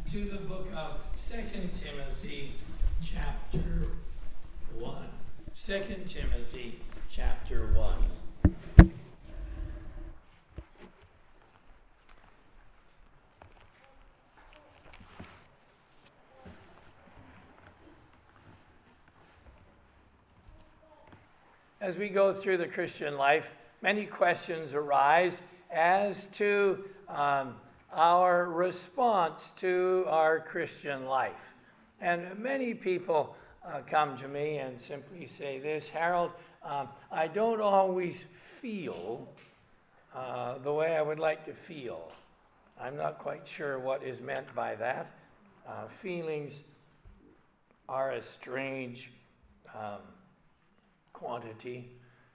to the book of 2 Timothy chapter 1. 2 Timothy chapter 1. As we go through the Christian life, many questions arise as to our response to our Christian life. And many people come to me and simply say this, Harold, I don't always feel the way I would like to feel. I'm not quite sure what is meant by that. Feelings are a strange quality.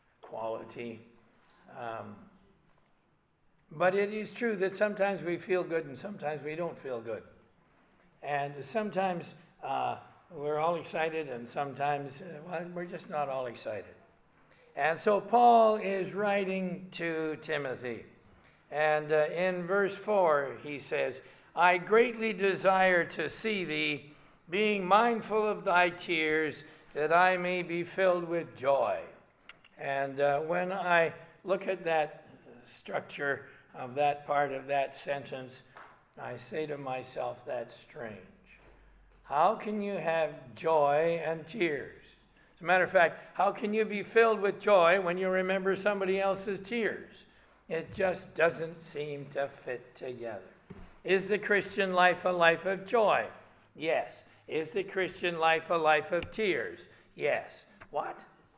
But it is true that sometimes we feel good and sometimes we don't feel good. And sometimes we're all excited and sometimes we're just not all excited. And so Paul is writing to Timothy. And in verse 4 he says, I greatly desire to see thee, being mindful of thy tears, that I may be filled with joy. And when I look at that structure of that part of that sentence, I say to myself, that's strange. How can you have joy and tears? As a matter of fact, how can you be filled with joy when you remember somebody else's tears? It just doesn't seem to fit together. Is the Christian life a life of joy? Yes. Is the Christian life a life of tears? Yes. What?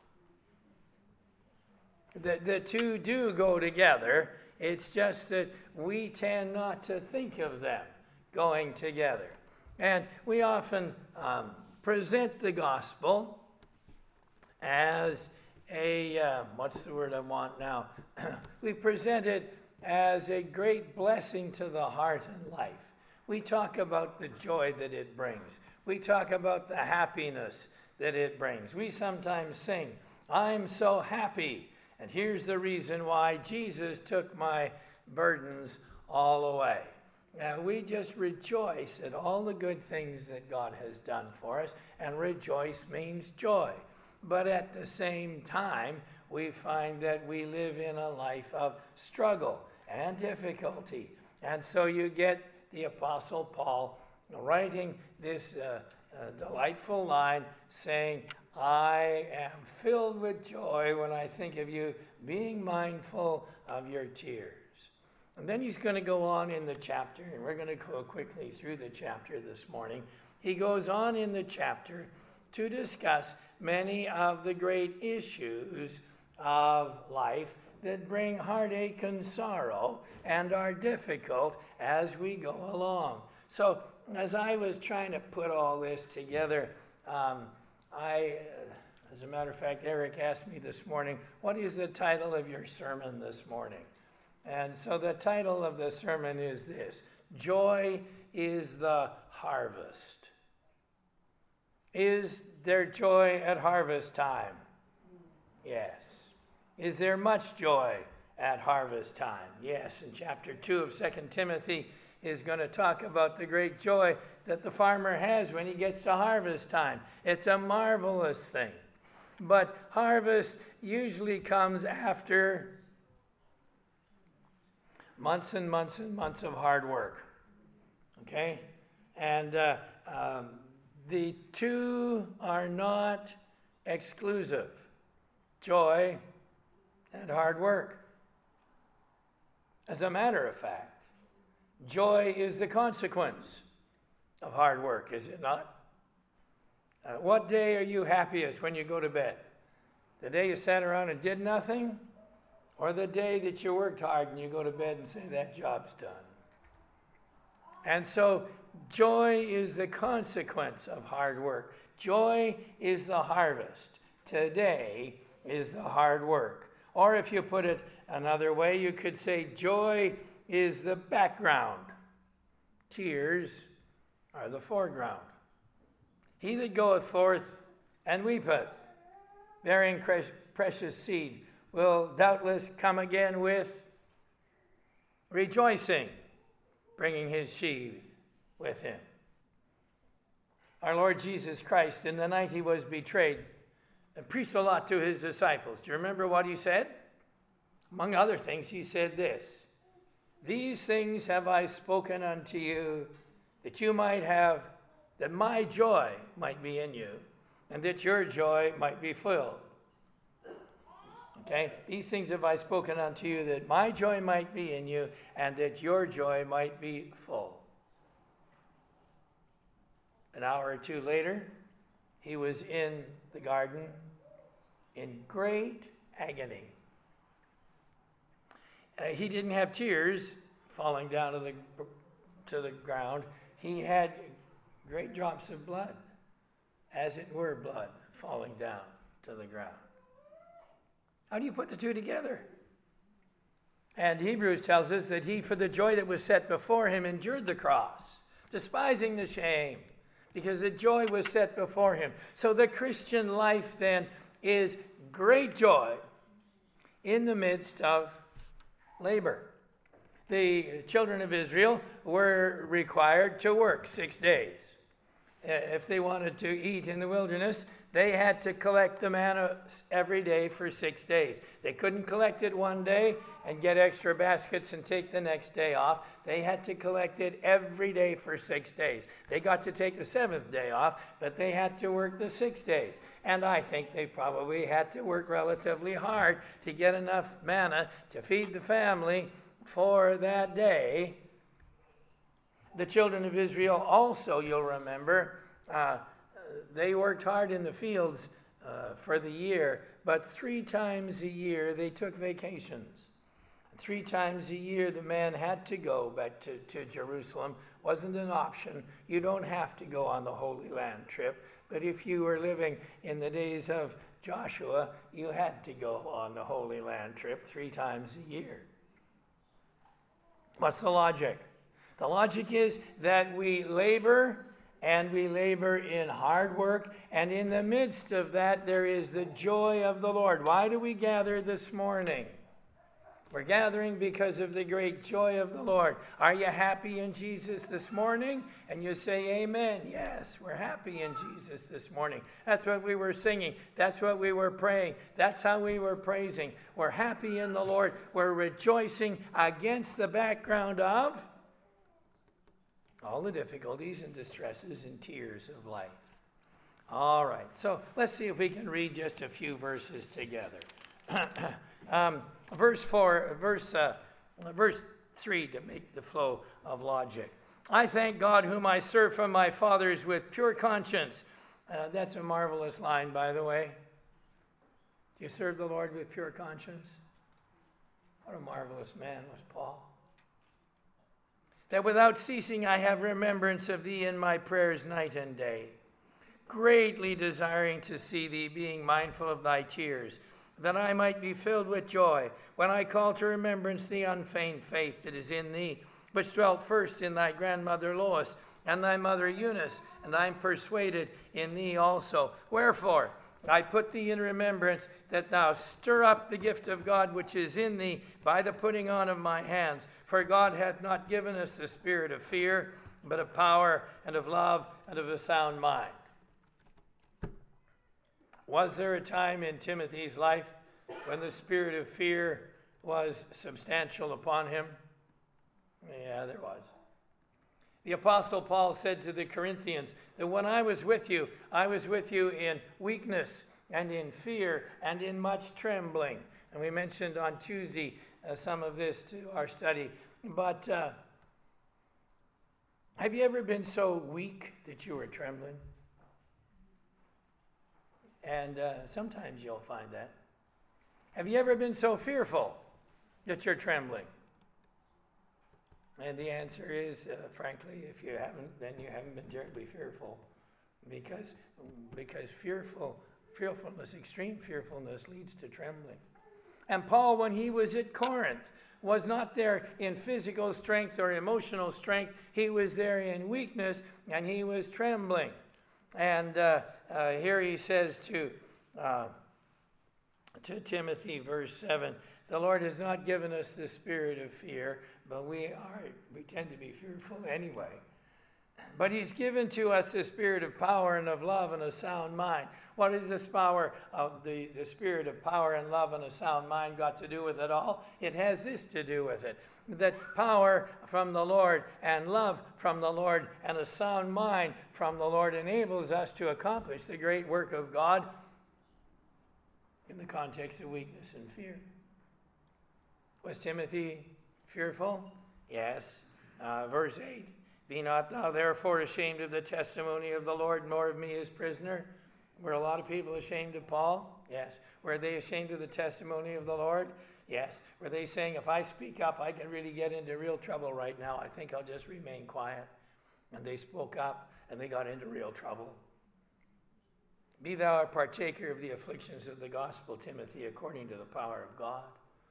The two do go together. It's just that we tend not to think of them going together. And we often present the gospel as a, what's the word I want now? We present it as a great blessing to the heart and life. We talk about the joy that it brings. We talk about the happiness that it brings. We sometimes sing, I'm so happy. And here's the reason why Jesus took my burdens all away. Now, we just rejoice at all the good things that God has done for us, and rejoice means joy. But at the same time, we find that we live in a life of struggle and difficulty. And so you get the Apostle Paul writing this delightful line saying, I am filled with joy when I think of you, being mindful of your tears. And then he's going to go on in the chapter, and we're going to go quickly through the chapter this morning. He goes on in the chapter to discuss many of the great issues of life that bring heartache and sorrow and are difficult as we go along. So as I was trying to put all this together, as a matter of fact, Eric asked me this morning, what is the title of your sermon this morning? And so the title of the sermon is this, Joy is the Harvest. Is there joy at harvest time? Yes. Is there much joy at harvest time? Yes. In chapter 2 of 2 Timothy is going to talk about the great joy that the farmer has when he gets to harvest time. It's a marvelous thing. But harvest usually comes after months and months and months of hard work. Okay? And the two are not exclusive. Joy and hard work. As a matter of fact, joy is the consequence of hard work, is it not? What day are you happiest when you go to bed? The day you sat around and did nothing? Or the day that you worked hard and you go to bed and say, that job's done? And so joy is the consequence of hard work. Joy is the harvest. Today is the hard work. Or if you put it another way, you could say joy is the background. Tears are the foreground. He that goeth forth and weepeth, bearing precious seed, will doubtless come again with rejoicing, bringing his sheaf with him. Our Lord Jesus Christ, in the night he was betrayed, preached a lot to his disciples. Do you remember what he said? Among other things, he said this: "These things have I spoken unto you, that you might have, that my joy might be in you, and that your joy might be filled." Okay? "These things have I spoken unto you, that my joy might be in you, and that your joy might be full." An hour or two later, he was in the garden in great agony. He didn't have tears falling down to the ground. He had great drops of blood, as it were blood, falling down to the ground. How do you put the two together? And Hebrews tells us that he, for the joy that was set before him, endured the cross, despising the shame, because the joy was set before him. So the Christian life then is great joy in the midst of labor. The children of Israel were required to work 6 days. If they wanted to eat in the wilderness, they had to collect the manna every day for 6 days. They couldn't collect it one day and get extra baskets and take the next day off. They had to collect it every day for 6 days. They got to take the 7th day off, but they had to work the 6 days. And I think they probably had to work relatively hard to get enough manna to feed the family for that day. The children of Israel also, you'll remember, they worked hard in the fields for the year, but 3 times a year they took vacations. 3 times a year the man had to go back to Jerusalem. Wasn't an option. You don't have to go on the Holy Land trip, but if you were living in the days of Joshua, you had to go on the Holy Land trip 3 times a year. What's the logic? The logic is that we labor, and we labor in hard work, and in the midst of that there is the joy of the Lord. Why do we gather this morning? We're gathering because of the great joy of the Lord. Are you happy in Jesus this morning? And you say amen. Yes, we're happy in Jesus this morning. That's what we were singing. That's what we were praying. That's how we were praising. We're happy in the Lord. We're rejoicing against the background of all the difficulties and distresses and tears of life. All right, so let's see if we can read just a few verses together. Verse 3 to make the flow of logic. "I thank God whom I serve from my fathers with pure conscience." That's a marvelous line, by the way. Do you serve the Lord with pure conscience? What a marvelous man was Paul. "That without ceasing I have remembrance of thee in my prayers night and day, greatly desiring to see thee, being mindful of thy tears, that I might be filled with joy when I call to remembrance the unfeigned faith that is in thee, which dwelt first in thy grandmother Lois and thy mother Eunice, and I am persuaded in thee also. Wherefore I put thee in remembrance, that thou stir up the gift of God which is in thee by the putting on of my hands. For God hath not given us the spirit of fear, but of power and of love and of a sound mind." Was there a time in Timothy's life when the spirit of fear was substantial upon him? Yeah, there was. The Apostle Paul said to the Corinthians that when I was with you in weakness and in fear and in much trembling. And we mentioned on Tuesday some of this to our study. But have you ever been so weak that you were trembling? And sometimes you'll find that. Have you ever been so fearful that you're trembling? And the answer is, frankly, if you haven't, then you haven't been terribly fearful. Because fearfulness, extreme fearfulness leads to trembling. And Paul, when he was at Corinth, was not there in physical strength or emotional strength. He was there in weakness, and he was trembling. And here he says to Timothy, verse 7, "The Lord has not given us the spirit of fear," but we tend to be fearful anyway. But he's given to us the spirit of power and of love and a sound mind. What is this power of the spirit of power and love and a sound mind got to do with it all? It has this to do with it. That power from the Lord and love from the Lord and a sound mind from the Lord enables us to accomplish the great work of God in the context of weakness and fear. Was Timothy fearful? Yes. Verse 8. Be not thou therefore ashamed of the testimony of the Lord, nor of me his prisoner. Were a lot of people ashamed of Paul? Yes. Were they ashamed of the testimony of the Lord? Yes. Were they saying, if I speak up, I can really get into real trouble right now. I think I'll just remain quiet. And they spoke up, and they got into real trouble. Be thou a partaker of the afflictions of the gospel, Timothy, according to the power of God.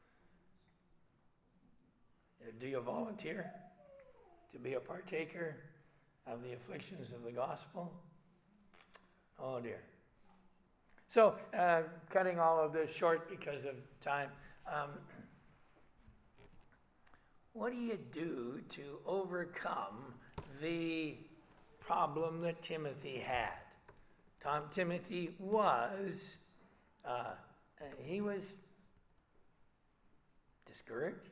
Do you volunteer to be a partaker of the afflictions of the gospel? Oh dear. So, cutting all of this short because of time, what do you do to overcome the problem that Timothy had? Timothy was, he was discouraged.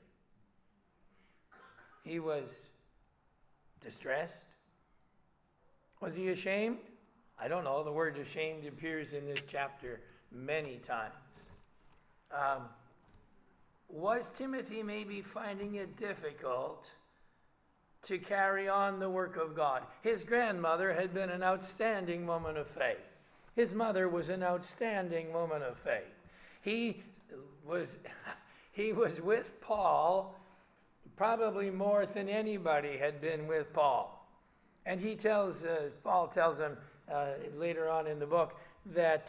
He was distressed. Was he ashamed? I don't know. The word ashamed appears in this chapter many times. Was Timothy maybe finding it difficult to carry on the work of God? His grandmother had been an outstanding woman of faith. His mother was an outstanding woman of faith. He was with Paul probably more than anybody had been with Paul. And Paul tells him later on in the book that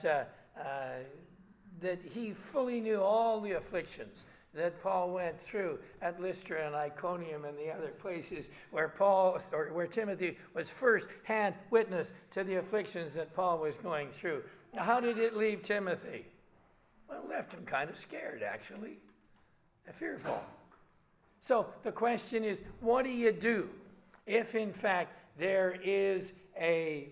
he fully knew all the afflictions that Paul went through at Lystra and Iconium and the other places where Timothy was first-hand witness to the afflictions that Paul was going through. How did it leave Timothy? Well, it left him kind of scared, actually, fearful. So the question is, what do you do if, in fact, there's a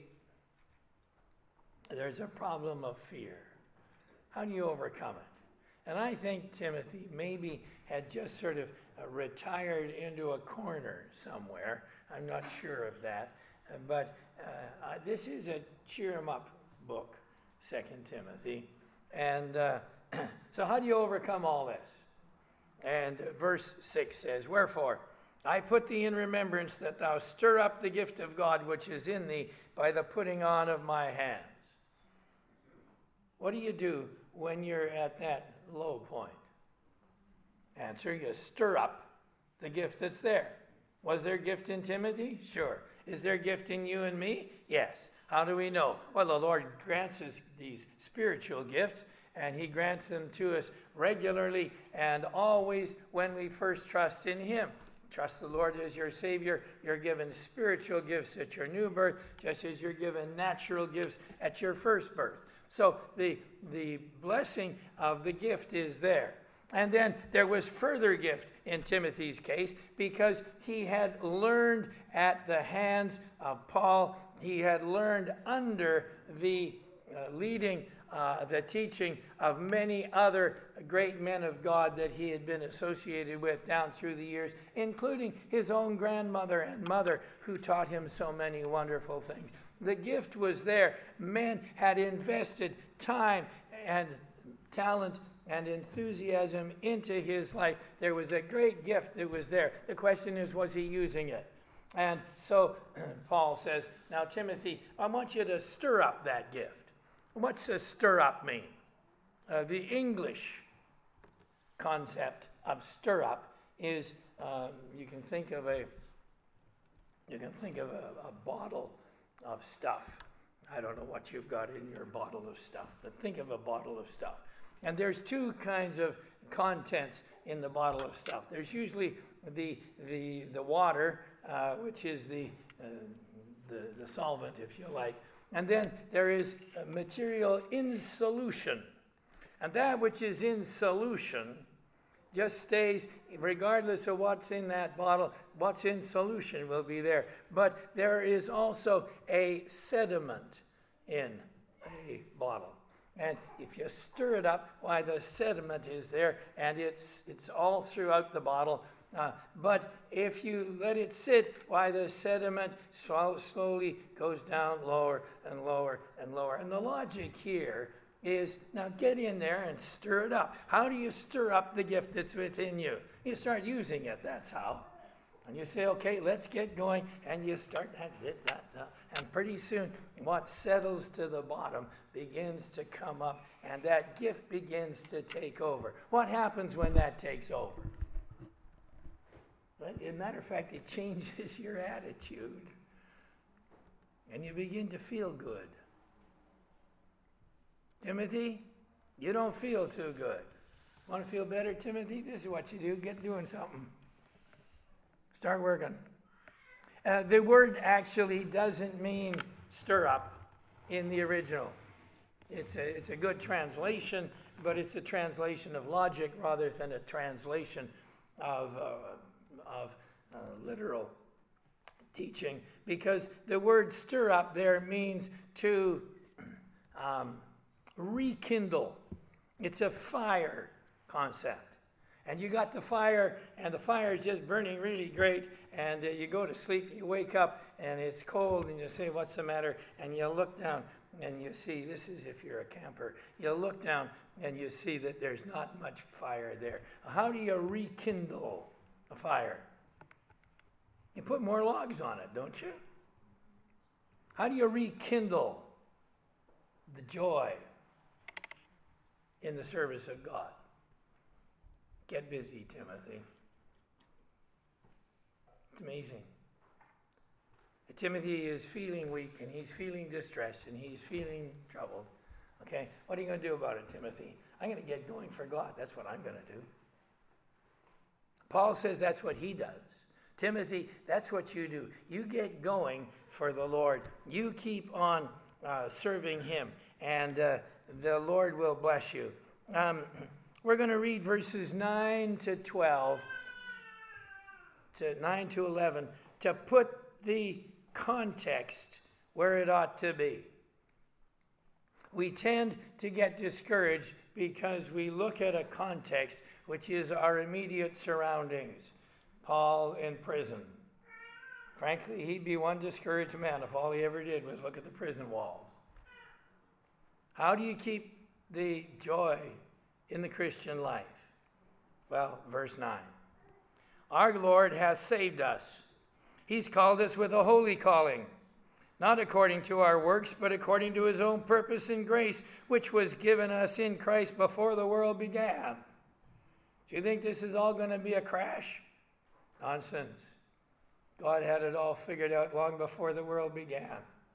problem of fear? How do you overcome it? And I think Timothy maybe had just sort of retired into a corner somewhere. I'm not sure of that. But this is a cheer-em-up book, 2 Timothy. And so how do you overcome all this? And verse 6 says, Wherefore, I put thee in remembrance that thou stir up the gift of God which is in thee by the putting on of my hands. What do you do when you're at that low point? Answer, you stir up the gift that's there. Was there gift in Timothy? Sure. Is there gift in you and me? Yes. How do we know? Well, the Lord grants us these spiritual gifts, and he grants them to us regularly and always when we first trust in him. Trust the Lord as your Savior. You're given spiritual gifts at your new birth, just as you're given natural gifts at your first birth. So the blessing of the gift is there. And then there was further gift in Timothy's case because he had learned at the hands of Paul. He had learned under the the teaching of many other great men of God that he had been associated with down through the years, including his own grandmother and mother who taught him so many wonderful things. The gift was there. Men had invested time and talent and enthusiasm into his life. There was a great gift that was there. The question is, was he using it? And so Paul says, now Timothy, I want you to stir up that gift. What's a stir up mean? The English concept of stir up is you can think of a bottle of stuff. I don't know what you've got in your bottle of stuff, but think of a bottle of stuff. And there's two kinds of contents in the bottle of stuff. There's usually the water, which is the solvent, if you like. And then there is material in solution. And that which is in solution just stays, regardless of what's in that bottle, what's in solution will be there. But there is also a sediment in a bottle. And if you stir it up, why, the sediment is there, and it's all throughout the bottle. But if you let it sit, why, the sediment slowly goes down lower and lower and lower. And the logic here is, now get in there and stir it up. How do you stir up the gift that's within you? You start using it, that's how. And you say, okay, let's get going, and you start that. And pretty soon, what settles to the bottom begins to come up, and that gift begins to take over. What happens when that takes over? As a matter of fact, it changes your attitude, and you begin to feel good. Timothy, you don't feel too good. Want to feel better, Timothy? This is what you do. Get doing something. Start working. The word actually doesn't mean stir up in the original. It's a good translation, but it's a translation of logic rather than a translation of literal teaching, because the word stir up there means to rekindle. It's a fire concept. And you got the fire, and the fire is just burning really great, and you go to sleep, you wake up, and it's cold, and you say, what's the matter? And you look down, and you see, this is if you're a camper, you look down, and you see that there's not much fire there. How do you rekindle a fire? You put more logs on it, don't you? How do you rekindle the joy in the service of God? Get busy, Timothy. It's amazing. Timothy is feeling weak, and he's feeling distressed, and he's feeling troubled. Okay, what are you going to do about it, Timothy? I'm going to get going for God. That's what I'm going to do. Paul says that's what he does. Timothy, that's what you do. You get going for the Lord. You keep on serving him, and the Lord will bless you. We're going to read verses 9 to 12, to 9 to 11, to put the context where it ought to be. We tend to get discouraged because we look at a context which is our immediate surroundings. Paul in prison. Frankly, he'd be one discouraged man if all he ever did was look at the prison walls. How do you keep the joy in the Christian life? Well, verse 9. Our Lord has saved us. He's called us with a holy calling, not according to our works, but according to his own purpose and grace, which was given us in Christ before the world began. Do you think this is all going to be a crash? Nonsense. God had it all figured out long before the world began.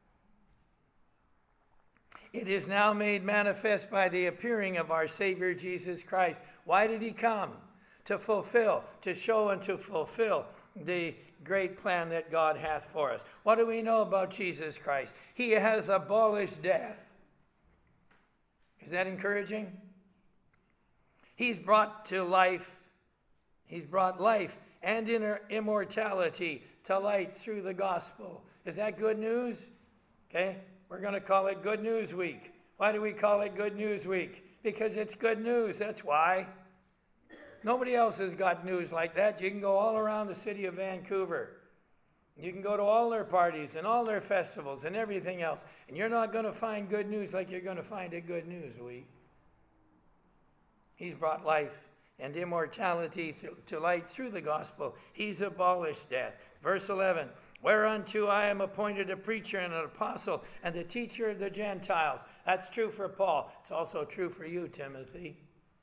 It is now made manifest by the appearing of our Savior Jesus Christ. Why did he come? To fulfill, to show and to fulfill the great plan that God hath for us. What do we know about Jesus Christ? He has abolished death. Is that encouraging? He's brought to life. He's brought life and immortality to light through the gospel. Is that good news? Okay. We're going to call it Good News Week. Why do we call it Good News Week? Because it's good news, that's why. Nobody else has got news like that. You can go all around the city of Vancouver. You can go to all their parties and all their festivals and everything else, and you're not going to find good news like you're going to find at Good News Week. He's brought life and immortality to light through the gospel. He's abolished death. Verse 11. Whereunto I am appointed a preacher and an apostle and the teacher of the Gentiles. That's true for Paul. It's also true for you, Timothy.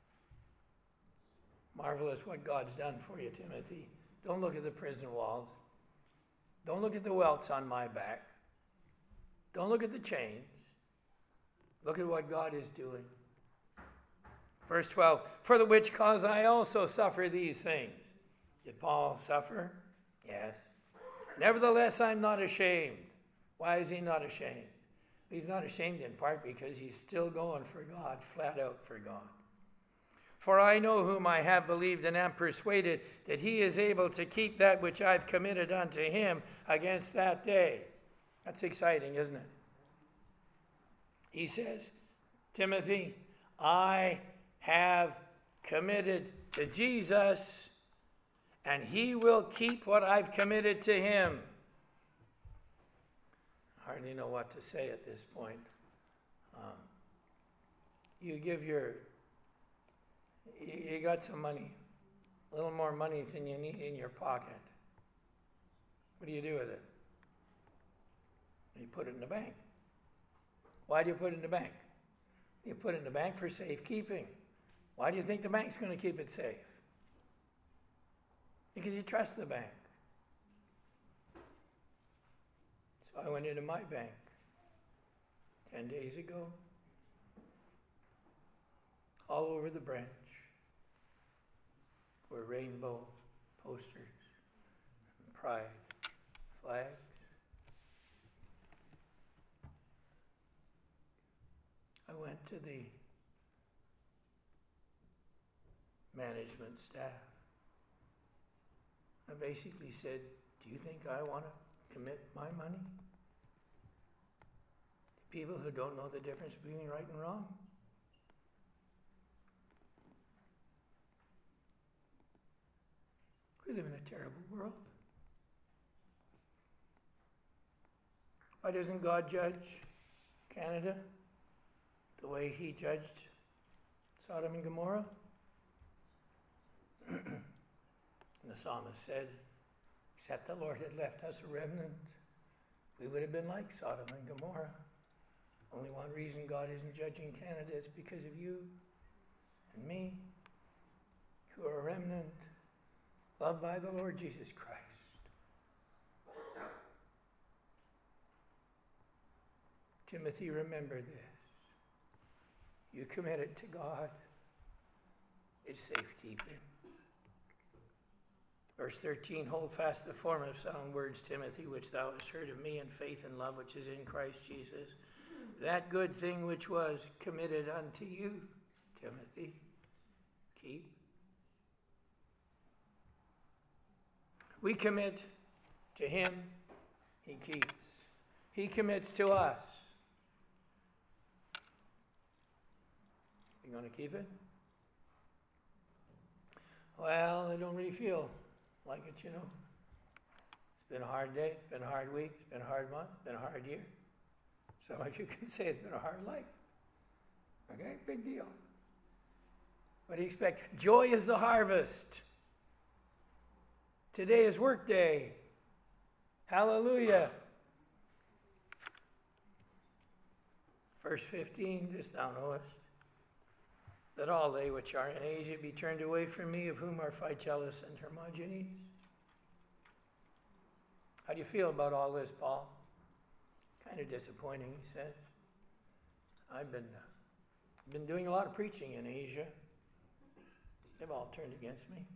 Marvelous what God's done for you, Timothy. Don't look at the prison walls. Don't look at the welts on my back. Don't look at the chains. Look at what God is doing. Verse 12, for the which cause I also suffer these things. Did Paul suffer? Yes. Nevertheless, I'm not ashamed. Why is he not ashamed? He's not ashamed in part because he's still going for God, flat out for God. For I know whom I have believed, and am persuaded that he is able to keep that which I've committed unto him against that day. That's exciting, isn't it? He says, Timothy, I have committed to Jesus, and he will keep what I've committed to him. I hardly know what to say at this point. You got some money, a little more money than you need in your pocket. What do you do with it? You put it in the bank. Why do you put it in the bank? You put it in the bank for safekeeping. Why do you think the bank's going to keep it safe? Because you trust the bank. So I went into my bank 10 days ago, all over the branch were rainbow posters, and pride flags. I went to the management staff. I basically said, do you think I want to commit my money to people who don't know the difference between right and wrong? We live in a terrible world. Why doesn't God judge Canada the way he judged Sodom and Gomorrah? And the psalmist said, except the Lord had left us a remnant, we would have been like Sodom and Gomorrah. Only one reason God isn't judging Canada is because of you and me, who are a remnant, loved by the Lord Jesus Christ. Timothy, remember this. You commit it to God, it's safekeeping. Verse 13, hold fast the form of sound words, Timothy, which thou hast heard of me in faith and love which is in Christ Jesus. That good thing which was committed unto you, Timothy, keep. We commit to him, he keeps. He commits to us. You going to keep it? Well, I don't really feel like it, you know. It's been a hard day, it's been a hard week, it's been a hard month, it's been a hard year. So much you can say it's been a hard life. Okay, big deal. What do you expect? Joy is the harvest. Today is work day. Hallelujah. Verse 15, this thou knowest, that all they which are in Asia be turned away from me, of whom are Phygelus and Hermogenes. How do you feel about all this, Paul? Kind of disappointing, he says. I've been doing a lot of preaching in Asia. They've all turned against me.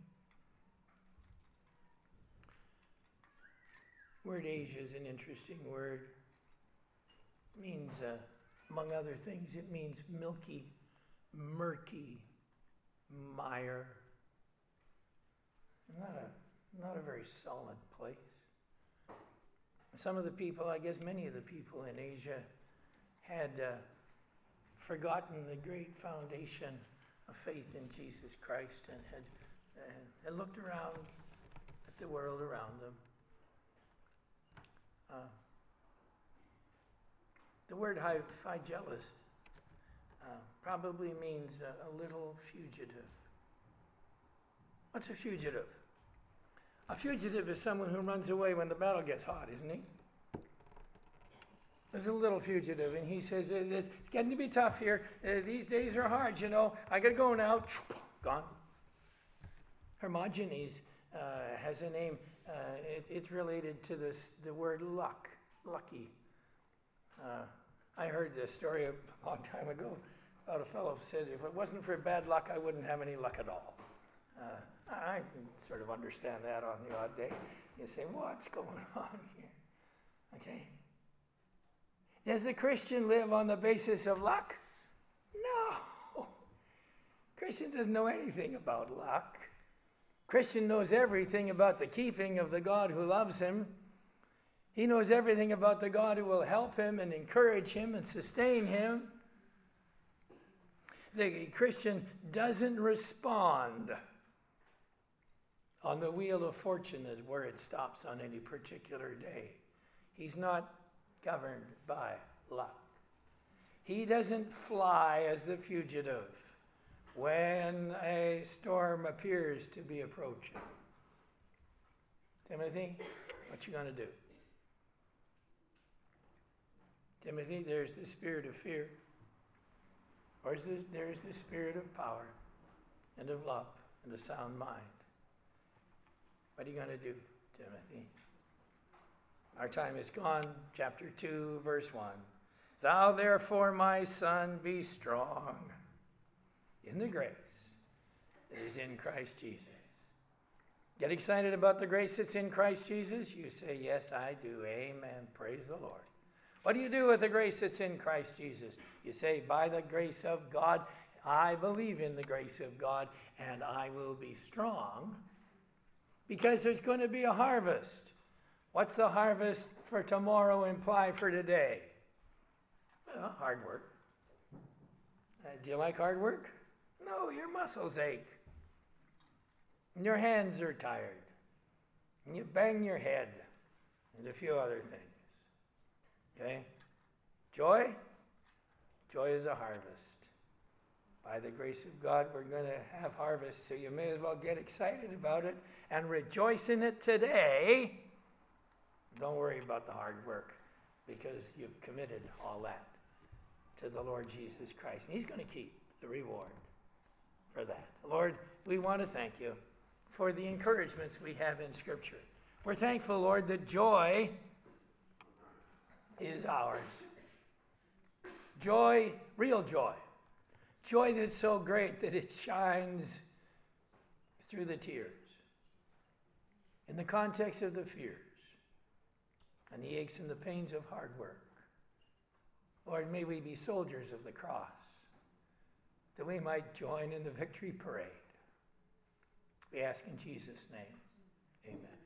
Word Asia is an interesting word. It means, among other things, it means milky, murky, mire. Not a very solid place. Some of the people, I guess many of the people in Asia, had forgotten the great foundation of faith in Jesus Christ and had looked around at the world around them. The word Phygelus probably means a little fugitive. What's a fugitive? A fugitive is someone who runs away when the battle gets hot, isn't he? There's a little fugitive, and he says, it's getting to be tough here. These days are hard, you know. I got to go now. Gone. Hermogenes has a name. It's related to the word luck, lucky. I heard this story a long time ago about a fellow who said, if it wasn't for bad luck, I wouldn't have any luck at all. I can sort of understand that on the odd day. You say, what's going on here? Okay. Does a Christian live on the basis of luck? No. Christian doesn't know anything about luck. Christian knows everything about the keeping of the God who loves him. He knows everything about the God who will help him and encourage him and sustain him. The Christian doesn't respond on the wheel of fortune where it stops on any particular day. He's not governed by luck. He doesn't fly as the fugitive when a storm appears to be approaching. Timothy, what you going to do? Timothy, there's the spirit of fear. Or there's the spirit of power and of love and a sound mind. What are you going to do, Timothy? Our time is gone. Chapter 2, verse 1. Thou therefore, my son, be strong in the grace that is in Christ Jesus. Get excited about the grace that's in Christ Jesus? You say, yes, I do. Amen. Praise the Lord. What do you do with the grace that's in Christ Jesus? You say, by the grace of God, I believe in the grace of God, and I will be strong, because there's going to be a harvest. What's the harvest for tomorrow imply for today? Well, hard work. Do you like hard work? No, your muscles ache. And your hands are tired. And you bang your head, and a few other things. Okay? Joy? Joy is a harvest. By the grace of God, we're going to have harvest, so you may as well get excited about it and rejoice in it today. Don't worry about the hard work, because you've committed all that to the Lord Jesus Christ. And he's going to keep the reward for that. Lord, we want to thank you for the encouragements we have in Scripture. We're thankful, Lord, that joy is ours. Joy, real joy. Joy that's so great that it shines through the tears. In the context of the fears and the aches and the pains of hard work. Lord, may we be soldiers of the cross, that we might join in the victory parade. We ask in Jesus' name, amen.